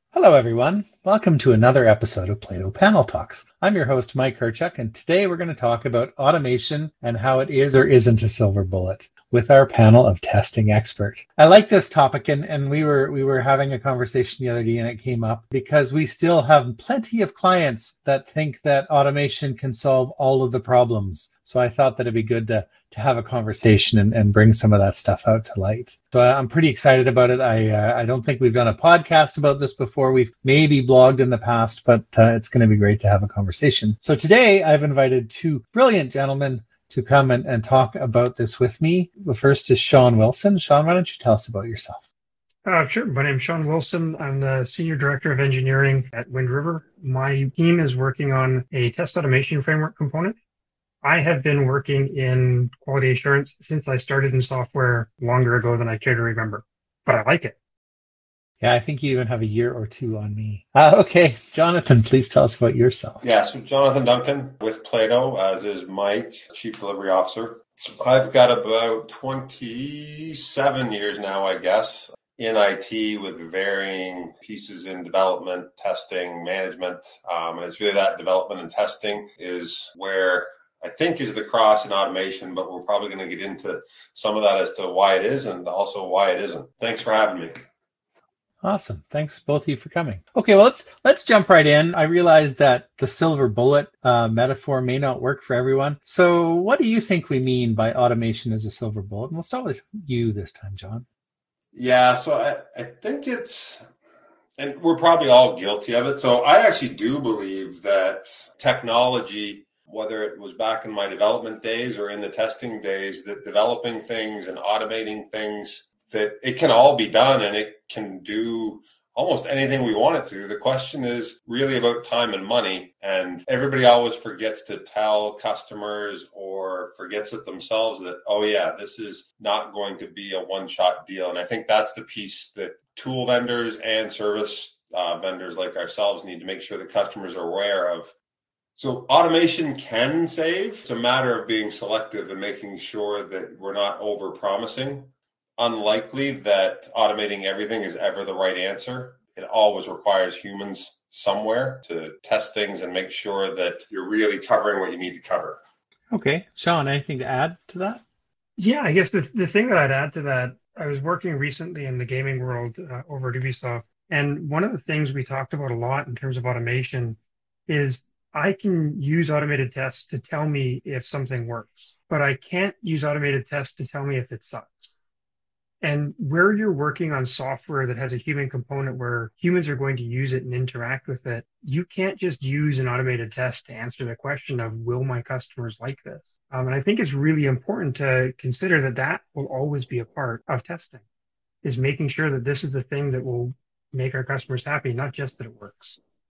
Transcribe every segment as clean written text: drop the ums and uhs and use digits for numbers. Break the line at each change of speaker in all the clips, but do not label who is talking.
Hello, everyone. Welcome to another episode of Plato Panel Talks. I'm your host, Mike Herchuk, and today we're going to talk about automation and how it is or isn't a silver bullet with our panel of testing experts. I like this topic, and we were having a conversation the other day, and it came up because we still have plenty of clients that think that automation can solve all of the problems. So I thought that it'd be good to have a conversation and bring some of that stuff out to light. So I'm pretty excited about it. I don't think we've done a podcast about this before. We've maybe blogged in the past, but it's going to be great to have a conversation. So today I've invited two brilliant gentlemen to come and talk about this with me. The first is Sean Wilson. Sean, why don't you tell us about yourself?
Sure. My name is Sean Wilson. I'm the Senior Director of Engineering at Wind River. My team is working on a test automation framework component. I have been working in quality assurance since I started in software longer ago than I care to remember, but I like it.
Yeah, I think you even have a year or two on me. Okay, Jonathan, please tell us about yourself.
Yeah, so Jonathan Duncan with Plato, as is Mike, Chief Delivery Officer. I've got about 27 years now, I guess, in IT with varying pieces in development, testing, management. And it's really that development and testing is where I think is the cross in automation, but we're probably going to get into some of that as to why it is and also why it isn't. Thanks for having me.
Awesome. Thanks both of you for coming. Okay, well let's jump right in. I realize that the silver bullet metaphor may not work for everyone. So what do you think we mean by automation as a silver bullet? And we'll start with you this time, John.
Yeah, so I think and we're probably all guilty of it. So I actually do believe that technology, whether it was back in my development days or in the testing days, that developing things and automating things, that it can all be done and it can do almost anything we want it to. The question is really about time and money. And everybody always forgets to tell customers or forgets it themselves that, oh yeah, this is not going to be a one-shot deal. And I think that's the piece that tool vendors and service vendors like ourselves need to make sure that customers are aware of. So automation can save. It's a matter of being selective and making sure that we're not over-promising. Unlikely that automating everything is ever the right answer. It always requires humans somewhere to test things and make sure that you're really covering what you need to cover.
Okay. Sean, anything to add to that?
Yeah, I guess the thing that I'd add to that, I was working recently in the gaming world over at Ubisoft. And one of the things we talked about a lot in terms of automation is I can use automated tests to tell me if something works, but I can't use automated tests to tell me if it sucks. And where you're working on software that has a human component where humans are going to use it and interact with it, you can't just use an automated test to answer the question of, will my customers like this? And I think it's really important to consider that that will always be a part of testing, is making sure that this is the thing that will make our customers happy, not just that it works.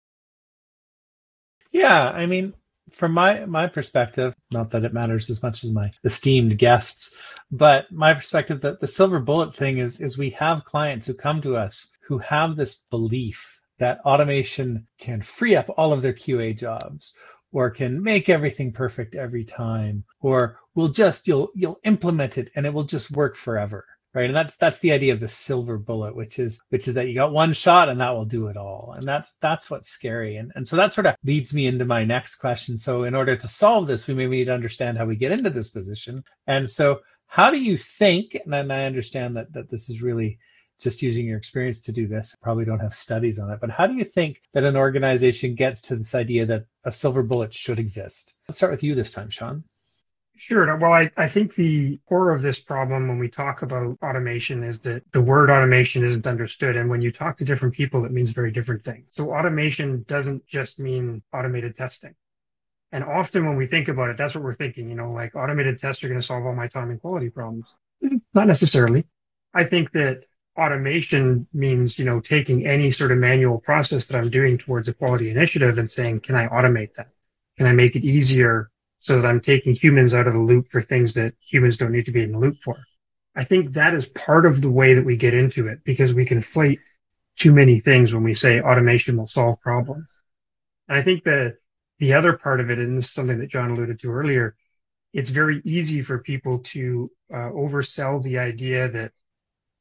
Yeah, I mean, from my perspective, not that it matters as much as my esteemed guests, but my perspective that the silver bullet thing is we have clients who come to us who have this belief that automation can free up all of their QA jobs or can make everything perfect every time, or you'll implement it and it will just work forever. Right. And that's the idea of the silver bullet, which is that you got one shot and that will do it all. And that's what's scary. And so that sort of leads me into my next question. So in order to solve this, we maybe need to understand how we get into this position. And so how do you think, and I understand that this is really just using your experience to do this, probably don't have studies on it, but how do you think that an organization gets to this idea that a silver bullet should exist? Let's start with you this time, Sean.
Sure. Well, I think the core of this problem when we talk about automation is that the word automation isn't understood. And when you talk to different people, it means very different things. So automation doesn't just mean automated testing. And often when we think about it, that's what we're thinking, like automated tests are going to solve all my time and quality problems. Not necessarily. I think that automation means, taking any sort of manual process that I'm doing towards a quality initiative and saying, can I automate that? Can I make it easier so that I'm taking humans out of the loop for things that humans don't need to be in the loop for? I think that is part of the way that we get into it, because we conflate too many things when we say automation will solve problems. And I think that the other part of it, and this is something that John alluded to earlier, it's very easy for people to oversell the idea that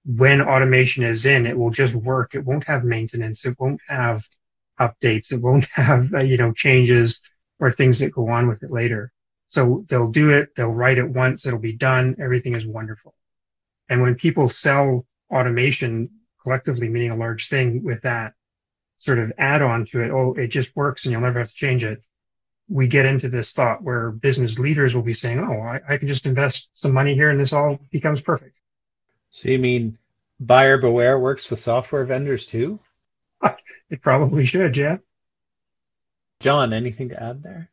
when automation is in, it will just work. It won't have maintenance. It won't have updates. It won't have, changes or things that go on with it later. So they'll do it. They'll write it once. It'll be done. Everything is wonderful. And when people sell automation collectively, meaning a large thing with that sort of add on to it, oh, it just works and you'll never have to change it. We get into this thought where business leaders will be saying, oh, I can just invest some money here and this all becomes perfect.
So you mean buyer beware works with software vendors too?
It probably should, yeah.
John, anything to add there?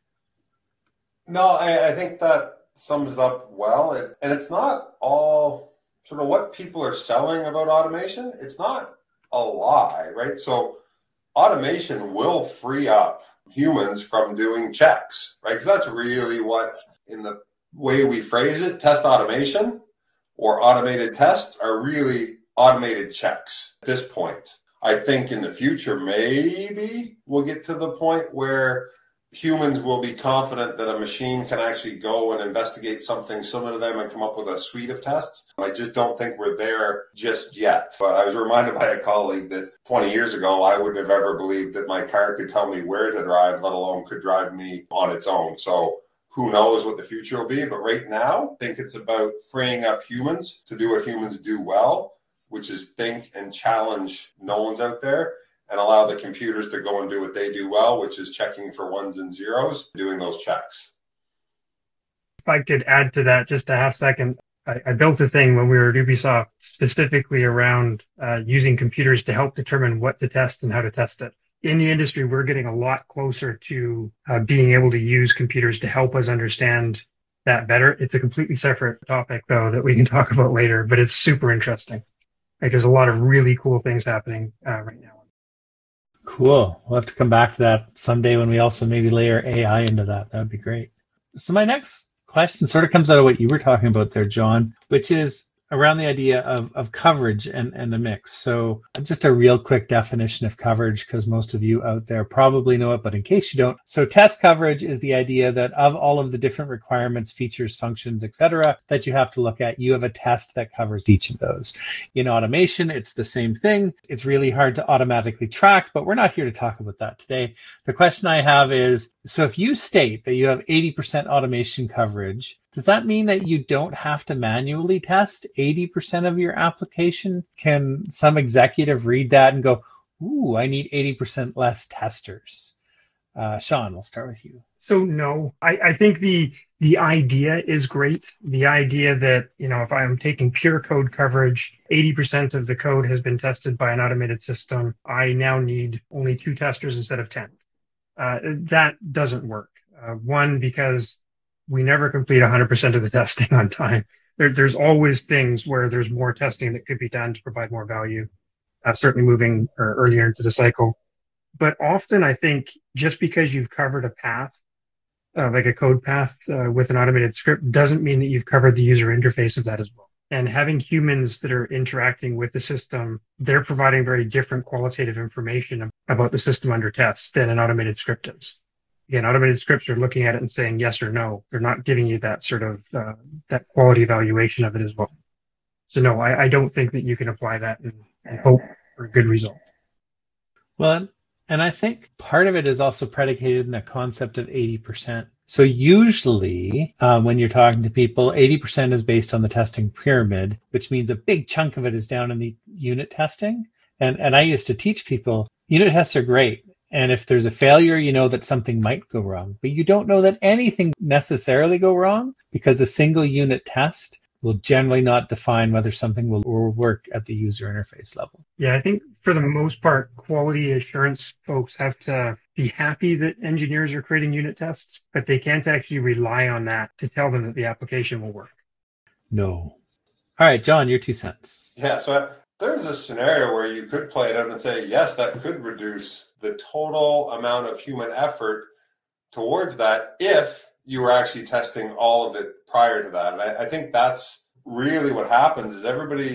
No, I think that sums it up well. And it's not all sort of what people are selling about automation. It's not a lie, right? So automation will free up humans from doing checks, right? Because that's really what, in the way we phrase it, test automation or automated tests are really automated checks at this point. I think in the future, maybe we'll get to the point where humans will be confident that a machine can actually go and investigate something similar to them and come up with a suite of tests. I just don't think we're there just yet. But I was reminded by a colleague that 20 years ago, I wouldn't have ever believed that my car could tell me where to drive, let alone could drive me on its own. So who knows what the future will be. But right now, I think it's about freeing up humans to do what humans do well, which is think and challenge knowns out there and allow the computers to go and do what they do well, which is checking for ones and zeros, doing those checks.
If I could add to that just a half second, I built a thing when we were at Ubisoft specifically around using computers to help determine what to test and how to test it. In the industry, we're getting a lot closer to being able to use computers to help us understand that better. It's a completely separate topic, though, that we can talk about later, but it's super interesting. Like, there's a lot of really cool things happening right now.
Cool. We'll have to come back to that someday when we also maybe layer AI into that. That would be great. So my next question sort of comes out of what you were talking about there, John, which is around the idea of coverage and the mix. So just a real quick definition of coverage, because most of you out there probably know it, but in case you don't. So test coverage is the idea that of all of the different requirements, features, functions, etc., that you have to look at, you have a test that covers each of those. In automation, it's the same thing. It's really hard to automatically track, but we're not here to talk about that today. The question I have is, so if you state that you have 80% automation coverage, does that mean that you don't have to manually test 80% of your application? Can some executive read that and go, ooh, I need 80% less testers? Sean, we'll start with you.
So no, I think the idea is great. The idea that, if I'm taking pure code coverage, 80% of the code has been tested by an automated system. I now need only 2 testers instead of 10. That doesn't work. One, because we never complete 100% of the testing on time. There's always things where there's more testing that could be done to provide more value, certainly moving earlier into the cycle. But often I think just because you've covered a path, like a code path with an automated script, doesn't mean that you've covered the user interface of that as well. And having humans that are interacting with the system, they're providing very different qualitative information about the system under test than an automated script is. Again, automated scripts are looking at it and saying yes or no. They're not giving you that sort of that quality evaluation of it as well. So no, I don't think that you can apply that and hope for a good result.
Well, and I think part of it is also predicated in the concept of 80%. So usually when you're talking to people, 80% is based on the testing pyramid, which means a big chunk of it is down in the unit testing. And I used to teach people, unit tests are great. And if there's a failure, you know that something might go wrong, but you don't know that anything necessarily go wrong because a single unit test will generally not define whether something will work at the user interface level.
Yeah, I think for the most part, quality assurance folks have to be happy that engineers are creating unit tests, but they can't actually rely on that to tell them that the application will work.
No. All right, John, your 2 cents.
Yeah, so there's a scenario where you could play it out and say, yes, that could reduce the total amount of human effort towards that if you were actually testing all of it prior to that. And I think that's really what happens is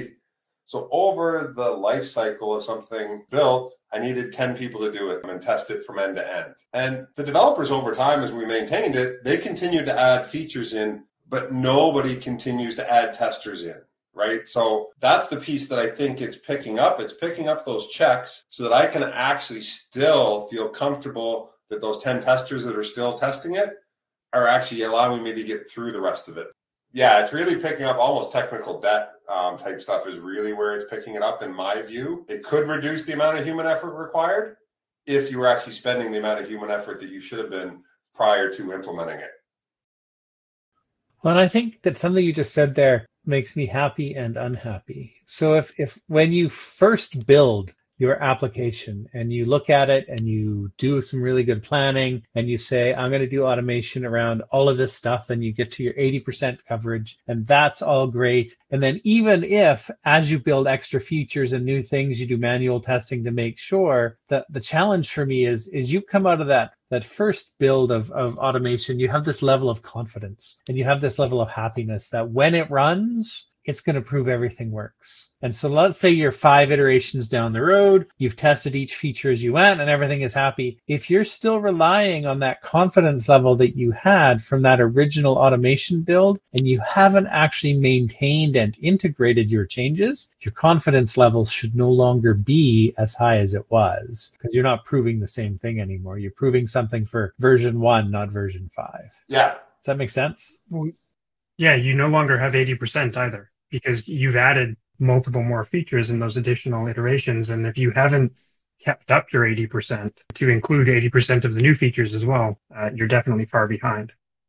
so over the life cycle of something built, I needed 10 people to do it and test it from end to end. And the developers over time, as we maintained it, they continued to add features in, but nobody continues to add testers in, right? So that's the piece that I think it's picking up. It's picking up those checks so that I can actually still feel comfortable that those 10 testers that are still testing it are actually allowing me to get through the rest of it. Yeah, it's really picking up almost technical debt type stuff is really where it's picking it up in my view. It could reduce the amount of human effort required if you were actually spending the amount of human effort that you should have been prior to implementing it.
Well, I think that something you just said there makes me happy and unhappy. So if when you first build your application and you look at it and you do some really good planning and you say, I'm going to do automation around all of this stuff, and you get to your 80% coverage, and that's all great. And then even if as you build extra features and new things, you do manual testing to make sure that the challenge for me is you come out of that first build of automation, you have this level of confidence and you have this level of happiness that when it runs, it's going to prove everything works. And so let's say you're 5 iterations down the road, you've tested each feature as you went and everything is happy. If you're still relying on that confidence level that you had from that original automation build and you haven't actually maintained and integrated your changes, your confidence level should no longer be as high as it was, because you're not proving the same thing anymore. You're proving something for version 1, not version 5.
Yeah.
Does that make sense?
Yeah, you no longer have 80% either, because you've added multiple more features in those additional iterations. And if you haven't kept up your 80% to include 80% of the new features as well, you're definitely far behind.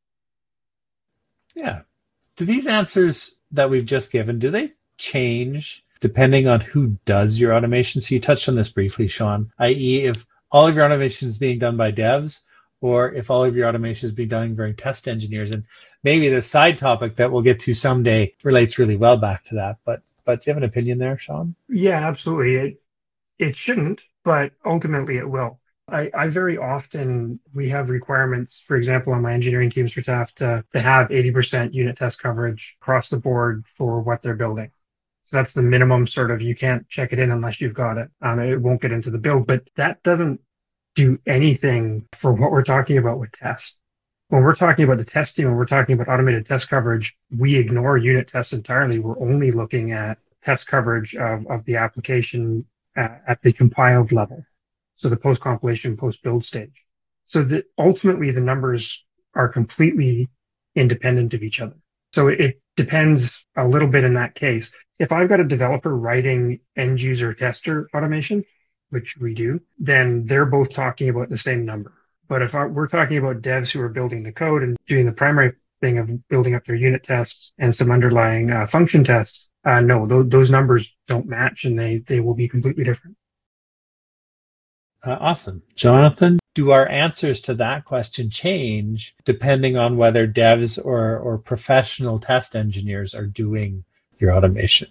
Yeah. Do these answers that we've just given, do they change depending on who does your automation? So you touched on this briefly, Sean, i.e. if all of your automation is being done by devs, or if all of your automation is being done by test engineers. And maybe the side topic that we'll get to someday relates really well back to that. But do you have an opinion there, Sean?
Yeah, absolutely. It shouldn't, but ultimately it will. I very often, we have requirements, for example, on my engineering teams for TAF to have 80% unit test coverage across the board for what they're building. So that's the minimum sort of, you can't check it in unless you've got it. It won't get into the build, but that doesn't do anything for what we're talking about with tests. When we're talking about the testing, when we're talking about automated test coverage, we ignore unit tests entirely. We're only looking at test coverage of the application at the compiled level. So the post-compilation, post-build stage. So that ultimately the numbers are completely independent of each other. So it depends a little bit in that case. If I've got a developer writing end user tester automation, which we do, then they're both talking about the same number. But if we're talking about devs who are building the code and doing the primary thing of building up their unit tests and some underlying function tests, no, those numbers don't match, and they will be completely different.
Awesome. Jonathan, do our answers to that question change depending on whether devs or professional test engineers are doing your automation?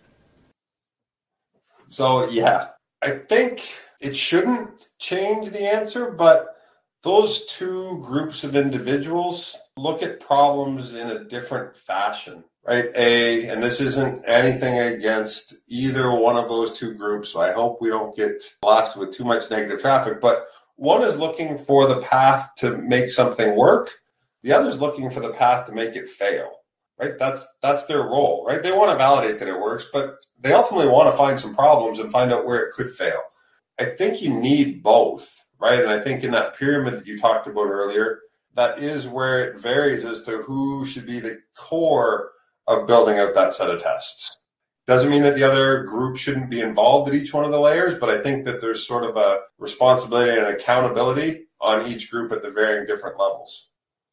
So, yeah, I think it shouldn't change the answer, but those two groups of individuals look at problems in a different fashion, right? And this isn't anything against either one of those two groups, so I hope we don't get blasted with too much negative traffic, but one is looking for the path to make something work. The other is looking for the path to make it fail, right? That's their role, right? They want to validate that it works, but they ultimately want to find some problems and find out where it could fail. I think you need both, right? And I think in that pyramid that you talked about earlier, that is where it varies as to who should be the core of building out that set of tests. Doesn't mean that the other group shouldn't be involved at each one of the layers, but I think that there's sort of a responsibility and accountability on each group at the varying different levels.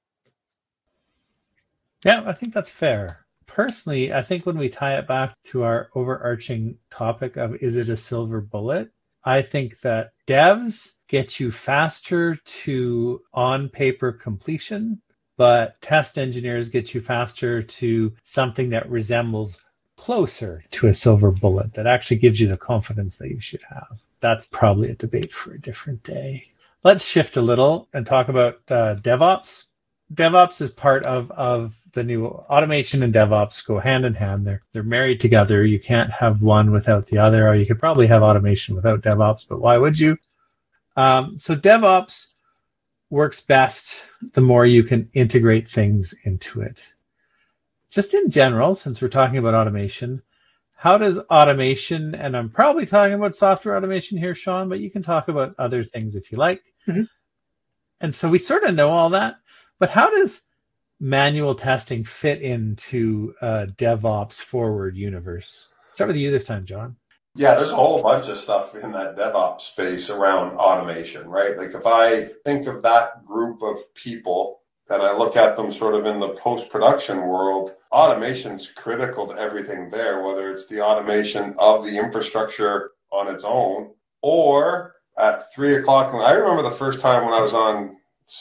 Yeah, I think that's fair. Personally, I think when we tie it back to our overarching topic of is it a silver bullet, I think that devs get you faster to on-paper completion, but test engineers get you faster to something that resembles closer to a silver bullet that actually gives you the confidence that you should have. That's probably a debate for a different day. Let's shift a little and talk about DevOps. DevOps is part of the new automation, and DevOps go hand in hand. They're married together. You can't have one without the other, or you could probably have automation without DevOps, but why would you? So DevOps works best the more you can integrate things into it. Just in general, since we're talking about automation, how does automation, and I'm probably talking about software automation here, Sean, but you can talk about other things if you like.
Mhm.
And so we sort of know all that, but how does manual testing fit into a DevOps forward universe? Start with you this time, John.
Yeah, there's a whole bunch of stuff in that DevOps space around automation, right? Like if I think of that group of people and I look at them sort of in the post-production world, automation's critical to everything there, whether it's the automation of the infrastructure on its own or at 3 o'clock. I remember the first time when I was on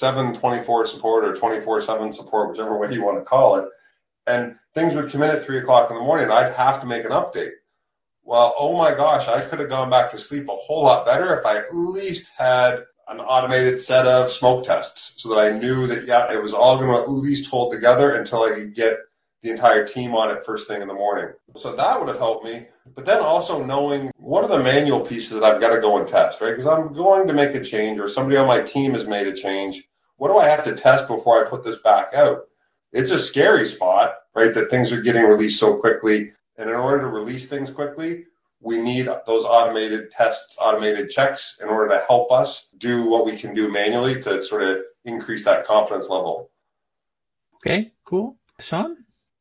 7/24 support or 24/7 support, whichever way you want to call it, and things would come in at 3 o'clock in the morning and I'd have to make an update. Well, oh my gosh, I could have gone back to sleep a whole lot better if I at least had an automated set of smoke tests so that I knew that, yeah, it was all going to at least hold together until I could get the entire team on it first thing in the morning. So that would have helped me. But then also knowing what are the manual pieces that I've got to go and test, right? Because I'm going to make a change or somebody on my team has made a change. What do I have to test before I put this back out? It's a scary spot, right? That things are getting released so quickly. And in order to release things quickly, we need those automated tests, automated checks in order to help us do what we can do manually to sort of increase that confidence level.
Okay, cool. Sean?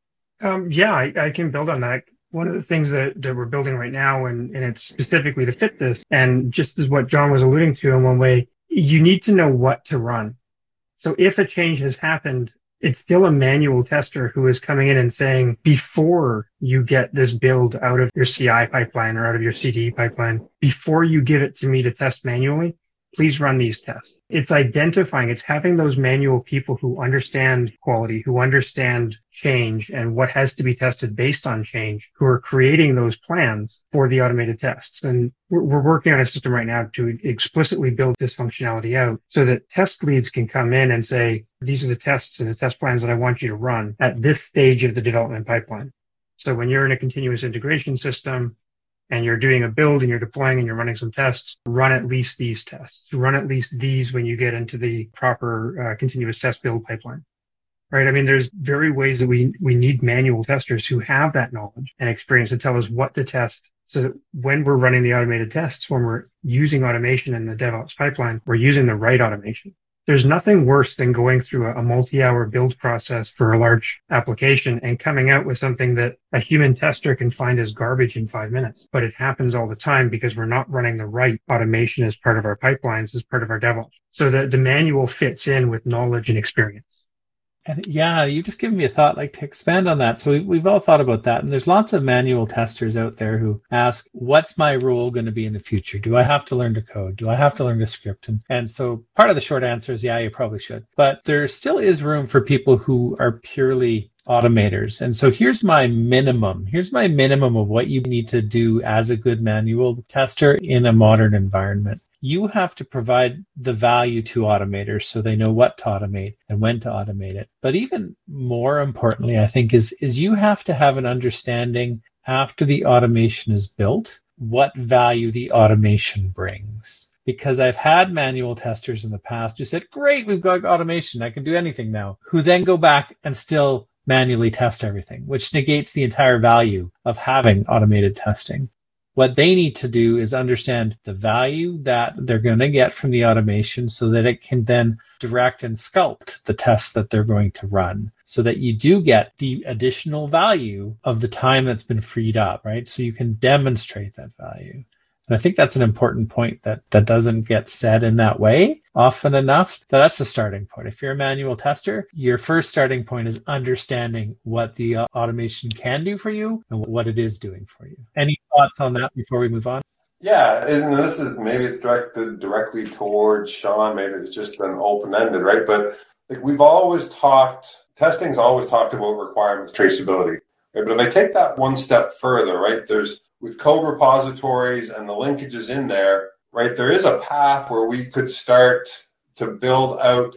Yeah, I can build on that. One of the things that we're building right now, and it's specifically to fit this, and just as what John was alluding to in one way, you need to know what to run. So if a change has happened, it's still a manual tester who is coming in and saying, before you get this build out of your CI pipeline or out of your CDE pipeline, before you give it to me to test manually, please run these tests. It's identifying, it's having those manual people who understand quality, who understand change and what has to be tested based on change, who are creating those plans for the automated tests. And we're working on a system right now to explicitly build this functionality out so that test leads can come in and say, these are the tests and the test plans that I want you to run at this stage of the development pipeline. So when you're in a continuous integration system, and you're doing a build and you're deploying and you're running some tests, run at least these tests. Run at least these when you get into the proper continuous test build pipeline, right? I mean, there's very ways that we need manual testers who have that knowledge and experience to tell us what to test so that when we're running the automated tests, when we're using automation in the DevOps pipeline, we're using the right automation. There's nothing worse than going through a multi-hour build process for a large application and coming out with something that a human tester can find as garbage in 5 minutes. But it happens all the time because we're not running the right automation as part of our pipelines, as part of our DevOps. So the manual fits in with knowledge and experience.
And yeah, you just given me a thought, like to expand on that. So we've all thought about that. And there's lots of manual testers out there who ask, what's my role going to be in the future? Do I have to learn to code? Do I have to learn to script? And so part of the short answer is, yeah, you probably should. But there still is room for people who are purely automators. And so here's my minimum. Here's my minimum of what you need to do as a good manual tester in a modern environment. You have to provide the value to automators so they know what to automate and when to automate it. But even more importantly, I think, is you have to have an understanding after the automation is built, what value the automation brings. Because I've had manual testers in the past who said, great, we've got automation, I can do anything now, who then go back and still manually test everything, which negates the entire value of having automated testing. What they need to do is understand the value that they're going to get from the automation so that it can then direct and sculpt the tests that they're going to run so that you do get the additional value of the time that's been freed up, right? So you can demonstrate that value. And I think that's an important point that doesn't get said in that way often enough. That's the starting point. If you're a manual tester, your first starting point is understanding what the automation can do for you and what it is doing for you. Any thoughts on that before we move on?
Yeah, and this is, maybe it's directed directly towards Sean, maybe it's just been open-ended, right? But like we've always testing's always talked about requirements traceability, right? But if I take that one step further, right, with code repositories and the linkages in there, right, there is a path where we could start to build out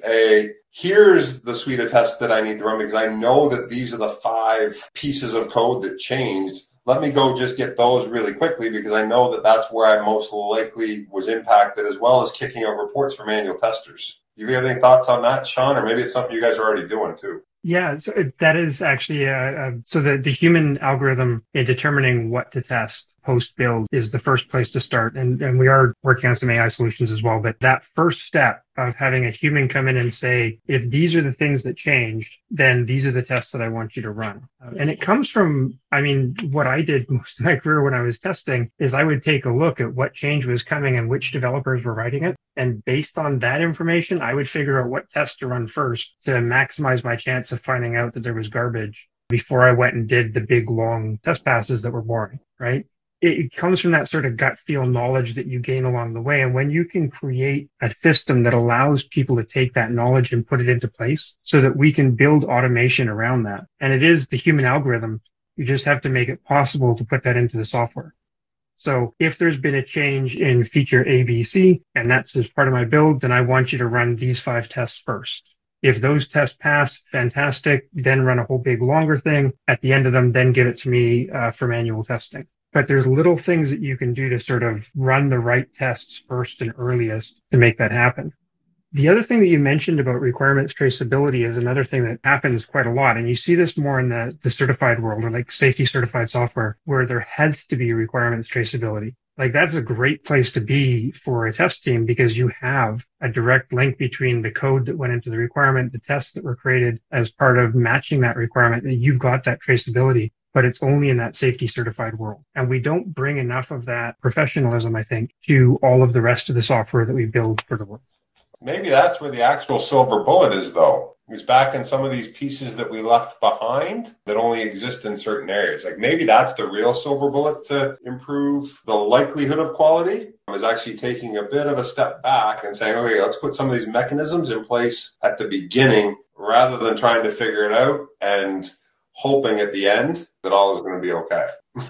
here's the suite of tests that I need to run because I know that these are the 5 pieces of code that changed. Let me go just get those really quickly because I know that that's where I most likely was impacted, as well as kicking out reports for manual testers. Do you have any thoughts on that, Sean? Or maybe it's something you guys are already doing too.
Yeah, so that is actually so the human algorithm in determining what to test post build is the first place to start, and we are working on some AI solutions as well. But that first step of having a human come in and say, if these are the things that changed, then these are the tests that I want you to run. And it comes from, I mean, what I did most of my career when I was testing is I would take a look at what change was coming and which developers were writing it. And based on that information, I would figure out what test to run first to maximize my chance of finding out that there was garbage before I went and did the big long test passes that were boring, right? It comes from that sort of gut feel knowledge that you gain along the way. And when you can create a system that allows people to take that knowledge and put it into place so that we can build automation around that. And it is the human algorithm. You just have to make it possible to put that into the software. So if there's been a change in feature A, B, C, and that's as part of my build, then I want you to run these 5 tests first. If those tests pass, fantastic. Then run a whole big longer thing. At the end of them, then give it to me for manual testing. But there's little things that you can do to sort of run the right tests first and earliest to make that happen. The other thing that you mentioned about requirements traceability is another thing that happens quite a lot. And you see this more in the certified world or like safety certified software where there has to be requirements traceability. Like that's a great place to be for a test team because you have a direct link between the code that went into the requirement, the tests that were created as part of matching that requirement, and you've got that traceability. But it's only in that safety certified world. And we don't bring enough of that professionalism, I think, to all of the rest of the software that we build for the world.
Maybe that's where the actual silver bullet is, though. Is back in some of these pieces that we left behind that only exist in certain areas. Like maybe that's the real silver bullet to improve the likelihood of quality, is actually taking a bit of a step back and saying, okay, let's put some of these mechanisms in place at the beginning rather than trying to figure it out and hoping at the end that all is going to be okay.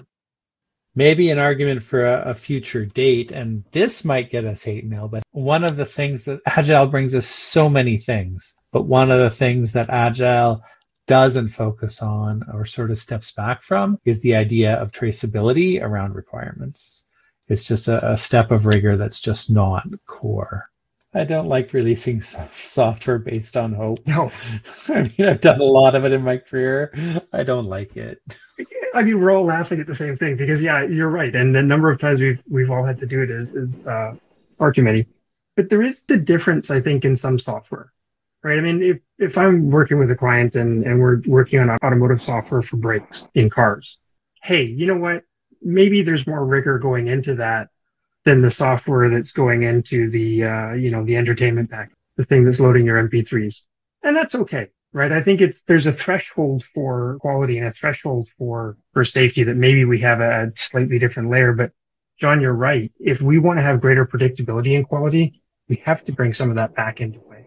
Maybe an argument for a future date, and this might get us hate mail, but one of the things that Agile brings us so many things, but one of the things that Agile doesn't focus on or sort of steps back from is the idea of traceability around requirements. It's just a step of rigor that's just not core. I don't like releasing software based on hope.
No.
I mean, I've done a lot of it in my career. I don't like it.
I mean, we're all laughing at the same thing because, yeah, you're right. And the number of times we've all had to do it is far too many. But there is the difference, I think, in some software, right? I mean, if I'm working with a client and we're working on automotive software for brakes in cars, hey, you know what? Maybe there's more rigor going into that than the software that's going into the, the entertainment pack, the thing that's loading your MP3s. And that's okay, right? I think there's a threshold for quality and a threshold for safety that maybe we have a slightly different layer. But John, you're right. If we want to have greater predictability and quality, we have to bring some of that back into play.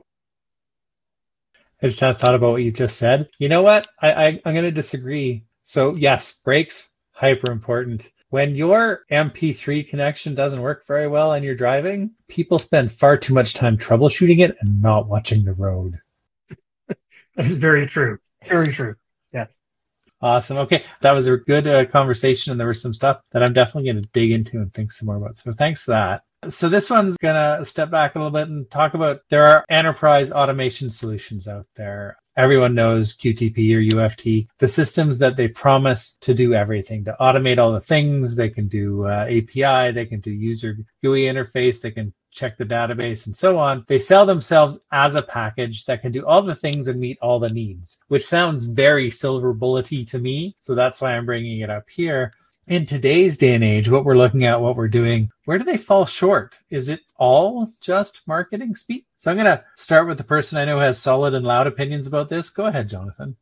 I just had thought about what you just said. You know what? I'm going to disagree. So yes, brakes, hyper important. When your MP3 connection doesn't work very well and you're driving, people spend far too much time troubleshooting it and not watching the road.
That is very true. Very true. Yes.
Awesome. Okay. That was a good conversation, and there was some stuff that I'm definitely going to dig into and think some more about. So thanks for that. So this one's going to step back a little bit and talk about there are enterprise automation solutions out there. Everyone knows QTP or UFT, the systems that they promise to do everything, to automate all the things. They can do API, they can do user GUI interface, they can check the database and so on. They sell themselves as a package that can do all the things and meet all the needs, which sounds very silver bullet-y to me. So that's why I'm bringing it up here. In today's day and age, what we're looking at, what we're doing, where do they fall short? Is it all just marketing speak? So I'm going to start with the person I know has solid and loud opinions about this. Go ahead, Jonathan.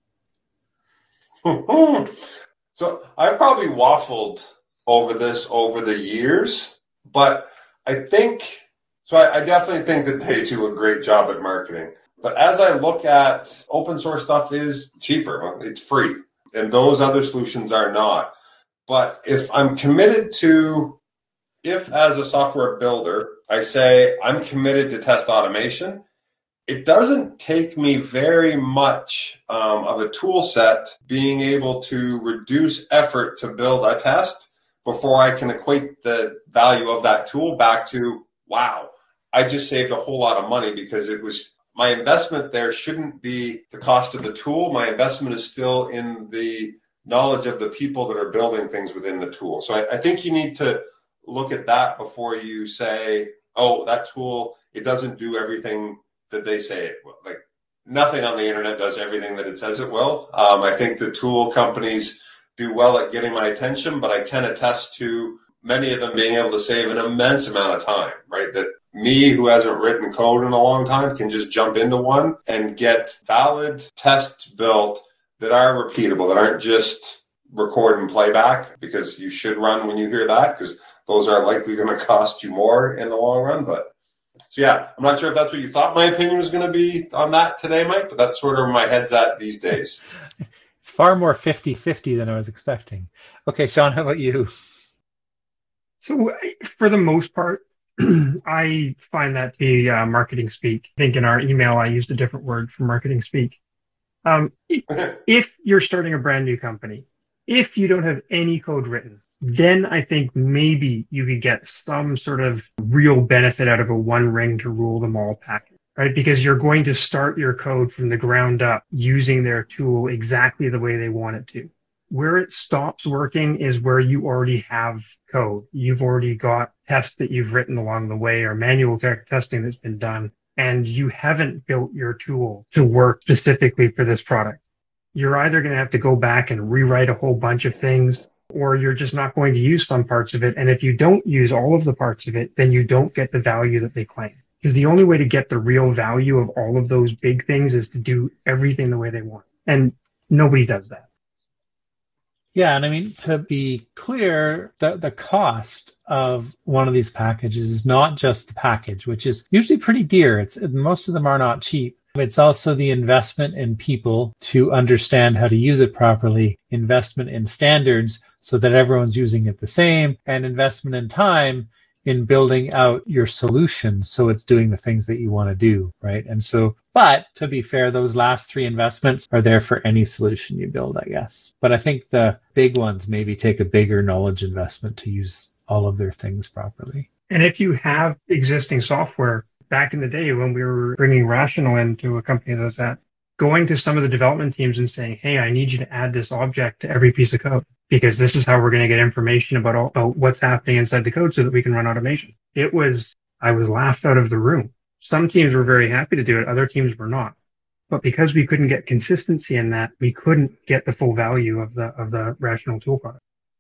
So I probably waffled over this over the years, but I definitely think that they do a great job at marketing. But as I look at open source stuff is cheaper. It's free. And those other solutions are not. But if I'm committed to, if as a software builder, I say I'm committed to test automation, it doesn't take me very much of a tool set being able to reduce effort to build a test before I can equate the value of that tool back to, wow, I just saved a whole lot of money because it was my investment there shouldn't be the cost of the tool. My investment is still in the knowledge of the people that are building things within the tool. So I think you need to look at that before you say, oh, that tool, it doesn't do everything that they say it will. Like, nothing on the internet does everything that it says it will. I think the tool companies do well at getting my attention, but I can attest to many of them being able to save an immense amount of time, right? That me, who hasn't written code in a long time, can just jump into one and get valid tests built that are repeatable, that aren't just record and playback, because you should run when you hear that, because those are likely going to cost you more in the long run. But so, yeah, I'm not sure if that's what you thought my opinion was going to be on that today, Mike, but that's sort of where my head's at these days.
It's far more 50-50 than I was expecting. Okay, Sean, how about you?
So for the most part, I find that to be marketing speak. I think in our email, I used a different word for marketing speak. If you're starting a brand new company, if you don't have any code written, then I think maybe you could get some sort of real benefit out of a one ring to rule them all package, right? Because you're going to start your code from the ground up using their tool exactly the way they want it to. Where it stops working is where you already have code. You've already got tests that you've written along the way, or manual testing that's been done, and you haven't built your tool to work specifically for this product. You're either going to have to go back and rewrite a whole bunch of things, or you're just not going to use some parts of it. And if you don't use all of the parts of it, then you don't get the value that they claim. Because the only way to get the real value of all of those big things is to do everything the way they want. And nobody does that.
Yeah, and I mean, to be clear, the cost of one of these packages is not just the package, which is usually pretty dear. Most of them are not cheap. It's also the investment in people to understand how to use it properly, investment in standards so that everyone's using it the same, and investment in time in building out your solution so it's doing the things that you want to do, right? And so, but to be fair, those last three investments are there for any solution you build, I guess. But I think the big ones maybe take a bigger knowledge investment to use all of their things properly.
And if you have existing software, back in the day when we were bringing Rational into a company that was at, going to some of the development teams and saying, hey, I need you to add this object to every piece of code, because this is how we're going to get information about what's happening inside the code so that we can run automation. I was laughed out of the room. Some teams were very happy to do it. Other teams were not. But because we couldn't get consistency in that, we couldn't get the full value of the Rational tool product.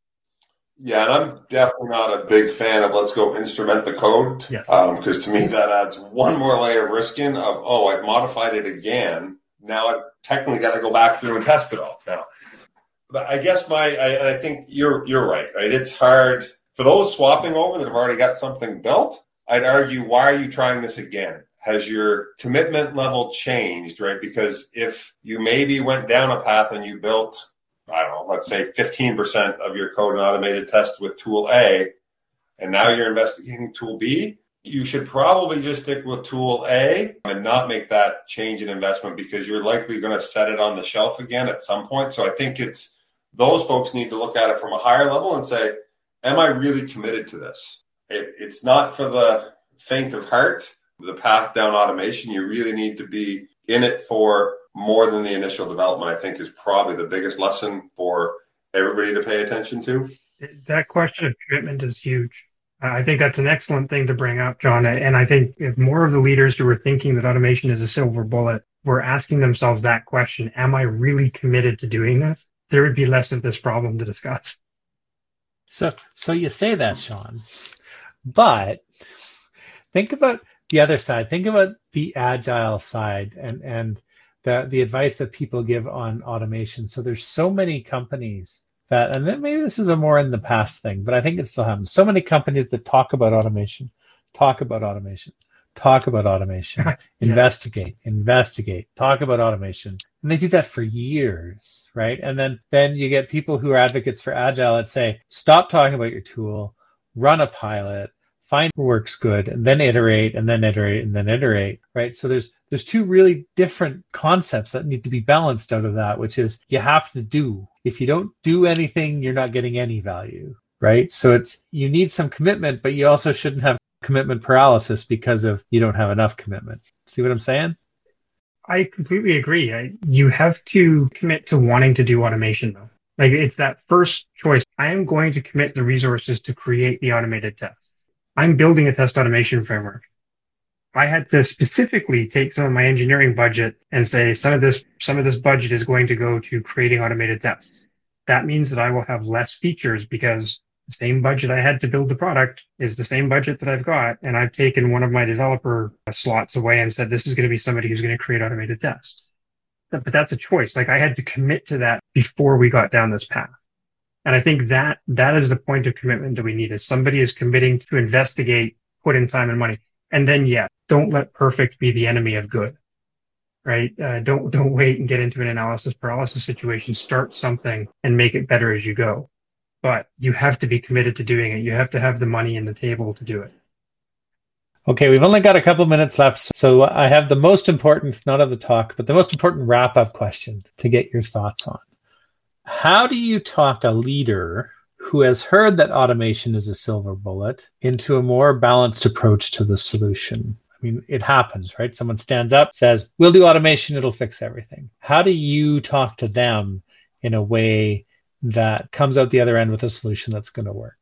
Yeah, and I'm definitely not a big fan of let's go instrument the code.
Yes.
Because to me that adds one more layer of risk in of, I've modified it again. Now I've technically got to go back through and test it all now. But I guess I think you're right? It's hard for those swapping over that have already got something built. I'd argue, why are you trying this again? Has your commitment level changed, right? Because if you maybe went down a path and you built, I don't know, let's say 15% of your code and automated test with tool A, and now you're investigating tool B, you should probably just stick with tool A and not make that change in investment, because you're likely going to set it on the shelf again at some point. So I think those folks need to look at it from a higher level and say, am I really committed to this? It's not for the faint of heart, the path down automation. You really need to be in it for more than the initial development, I think, is probably the biggest lesson for everybody to pay attention to.
That question of commitment is huge. I think that's an excellent thing to bring up, John. And I think if more of the leaders who are thinking that automation is a silver bullet were asking themselves that question, am I really committed to doing this? There would be less of this problem to discuss.
So you say that, Sean, but think about the other side. Think about the agile side and the advice that people give on automation. So there's so many companies that, and then maybe this is a more in the past thing, but I think it still happens. So many companies that talk about automation, investigate, talk about automation. And they do that for years, right? And then you get people who are advocates for agile that say, stop talking about your tool, run a pilot, find what works good, and then iterate, and then iterate, and then iterate, right? So there's two really different concepts that need to be balanced out of that, which is you have to do. If you don't do anything, you're not getting any value, right? So you need some commitment, but you also shouldn't have commitment paralysis because of you don't have enough commitment. See what I'm saying?
I completely agree. You have to commit to wanting to do automation, though. Like, it's that first choice. I am going to commit the resources to create the automated tests. I'm building a test automation framework. I had to specifically take some of my engineering budget and say some of this budget is going to go to creating automated tests. That means that I will have less features because the same budget I had to build the product is the same budget that I've got. And I've taken one of my developer slots away and said, this is going to be somebody who's going to create automated tests. But that's a choice. Like, I had to commit to that before we got down this path. And I think that is the point of commitment that we need, is somebody is committing to investigate, put in time and money. And then, don't let perfect be the enemy of good, right? Don't wait and get into an analysis paralysis situation. Start something and make it better as you go. But you have to be committed to doing it. You have to have the money in the table to do it.
Okay, we've only got a couple minutes left. So I have the most important, not of the talk, but the most important wrap-up question to get your thoughts on. How do you talk a leader who has heard that automation is a silver bullet into a more balanced approach to the solution? I mean, it happens, right? Someone stands up, says, we'll do automation, it'll fix everything. How do you talk to them in a way that comes out the other end with a solution that's going to work?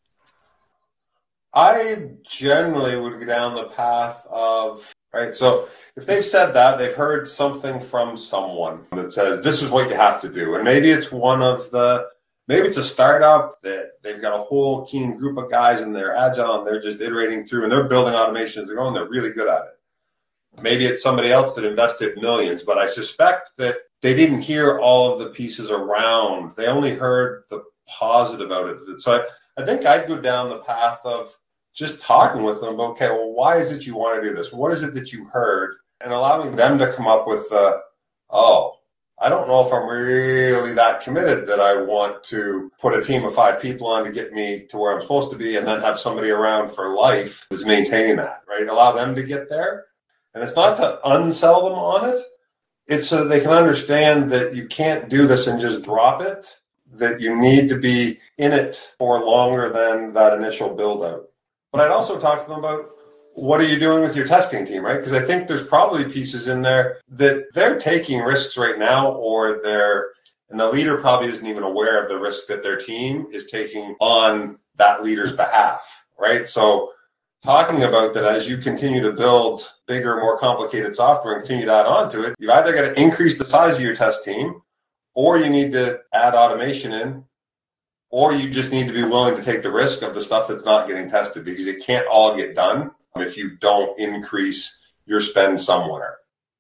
I generally would go down the path of, right, so if they've said that, they've heard something from someone that says, this is what you have to do. And maybe it's maybe it's a startup that they've got a whole keen group of guys and they're agile and they're just iterating through and they're building automation as they're going. They're really good at it. Maybe it's somebody else that invested millions, but I suspect that they didn't hear all of the pieces around. They only heard the positive out of it. So I think I'd go down the path of just talking with them about, okay, well, why is it you want to do this? What is it that you heard? And allowing them to come up with, I don't know if I'm really that committed that I want to put a team of 5 people on to get me to where I'm supposed to be and then have somebody around for life that's maintaining that, right? Allow them to get there. And it's not to unsell them on it. It's so they can understand that you can't do this and just drop it, that you need to be in it for longer than that initial build out. But I'd also talk to them about, what are you doing with your testing team, right? Because I think there's probably pieces in there that they're taking risks right now, and the leader probably isn't even aware of the risks that their team is taking on that leader's behalf, right? So talking about that as you continue to build bigger, more complicated software and continue to add on to it, you've either got to increase the size of your test team, or you need to add automation in, or you just need to be willing to take the risk of the stuff that's not getting tested, because it can't all get done if you don't increase your spend somewhere.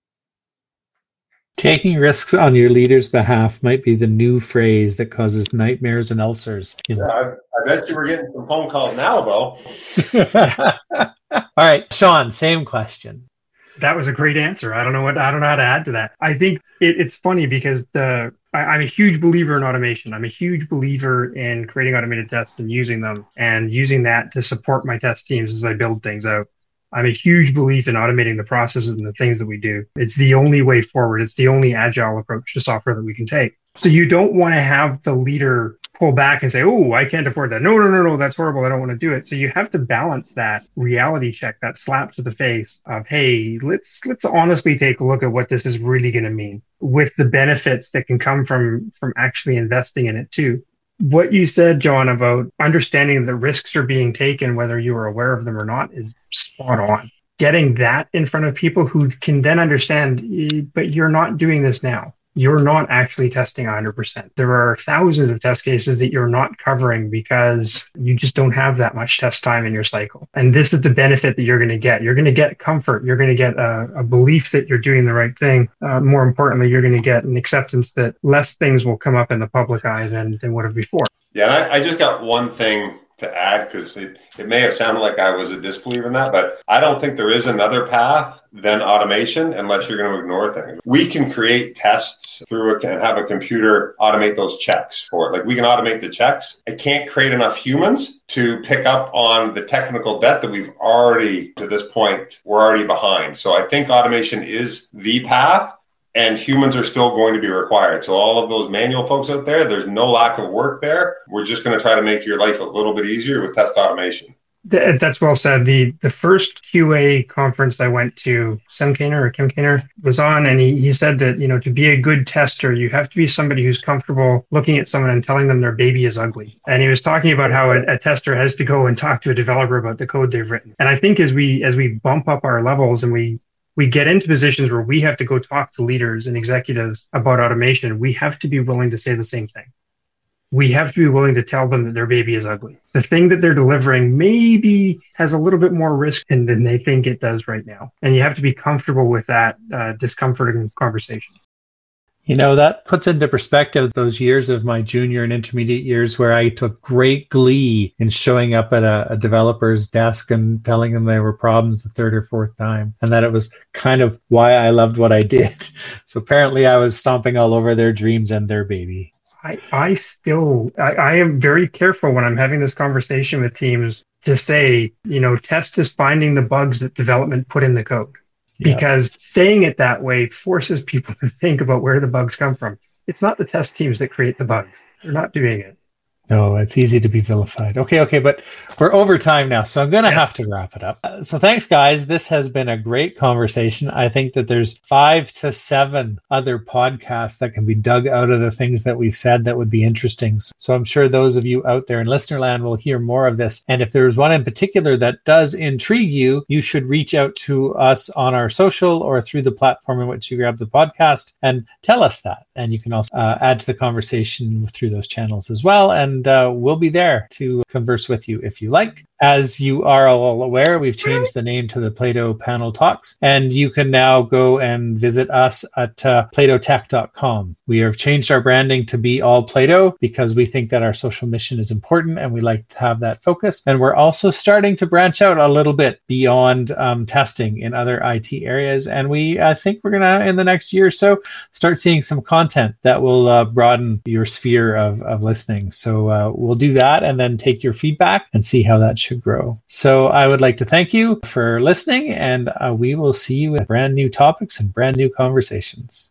Taking risks on your leader's behalf might be the new phrase that causes nightmares and ulcers.
Yeah, I bet you were getting some phone calls now, though.
All right, Sean, same question.
That was a great answer. I don't know how to add to that. I think it's funny because I'm a huge believer in automation. I'm a huge believer in creating automated tests and using them and using that to support my test teams as I build things out. I'm a huge believer in automating the processes and the things that we do. It's the only way forward. It's the only agile approach to software that we can take. So you don't want to have the leader pull back and say, oh, I can't afford that. No, that's horrible. I don't want to do it. So you have to balance that reality check, that slap to the face of, hey, let's honestly take a look at what this is really going to mean with the benefits that can come from actually investing in it too. What you said, John, about understanding the risks are being taken, whether you are aware of them or not, is spot on. Getting that in front of people who can then understand, but you're not doing this now. You're not actually testing 100%. There are thousands of test cases that you're not covering because you just don't have that much test time in your cycle. And this is the benefit that you're going to get. You're going to get comfort. You're going to get a belief that you're doing the right thing. More importantly, you're going to get an acceptance that less things will come up in the public eye than would have before.
Yeah, and I just got one thing to add, because it may have sounded like I was a disbeliever in that, but I don't think there is another path than automation unless you're going to ignore things. We can create tests through it and have a computer automate those checks for it. Like, we can automate the checks. I can't create enough humans to pick up on the technical debt that we've already, to this point, we're already behind. So I think automation is the path, and humans are still going to be required. So all of those manual folks out there, there's no lack of work there. We're just going to try to make your life a little bit easier with test automation.
That's well said. The first QA conference I went to, Sam Kainer or Kim Kainer was on, and he said that, to be a good tester, you have to be somebody who's comfortable looking at someone and telling them their baby is ugly. And he was talking about how a tester has to go and talk to a developer about the code they've written. And I think as we bump up our levels and we get into positions where we have to go talk to leaders and executives about automation, we have to be willing to say the same thing. We have to be willing to tell them that their baby is ugly. The thing that they're delivering maybe has a little bit more risk than they think it does right now. And you have to be comfortable with that discomforting conversation.
That puts into perspective those years of my junior and intermediate years where I took great glee in showing up at a developer's desk and telling them there were problems the third or fourth time, and that it was kind of why I loved what I did. So apparently I was stomping all over their dreams and their baby.
I am very careful when I'm having this conversation with teams to say, test is finding the bugs that development put in the code. Yeah. Because saying it that way forces people to think about where the bugs come from. It's not the test teams that create the bugs. They're not doing it.
No, it's easy to be vilified. Okay, but we're over time now, so I'm going to have to wrap it up. So thanks, guys. This has been a great conversation. I think that there's 5 to 7 other podcasts that can be dug out of the things that we've said that would be interesting. So I'm sure those of you out there in listener land will hear more of this. And if there's one in particular that does intrigue you, you should reach out to us on our social or through the platform in which you grab the podcast and tell us that. And you can also add to the conversation through those channels as well. And we'll be there to converse with you if you like. As you are all aware, we've changed the name to the Plato Panel Talks, and you can now go and visit us at platotech.com. We have changed our branding to be all Plato because we think that our social mission is important and we like to have that focus. And we're also starting to branch out a little bit beyond testing in other IT areas. And I think we're going to, in the next year or so, start seeing some content that will broaden your sphere of listening. So we'll do that and then take your feedback and see how that should grow. So I would like to thank you for listening, and we will see you with brand new topics and brand new conversations.